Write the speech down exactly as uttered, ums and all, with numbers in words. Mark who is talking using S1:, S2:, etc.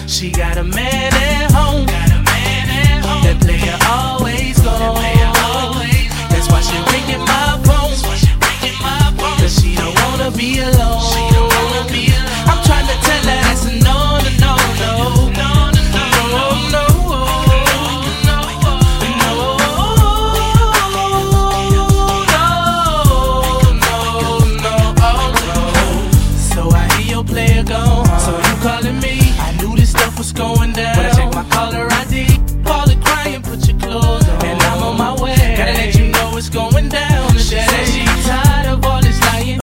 S1: She got a man at home. That player always goes. That's why she ringing my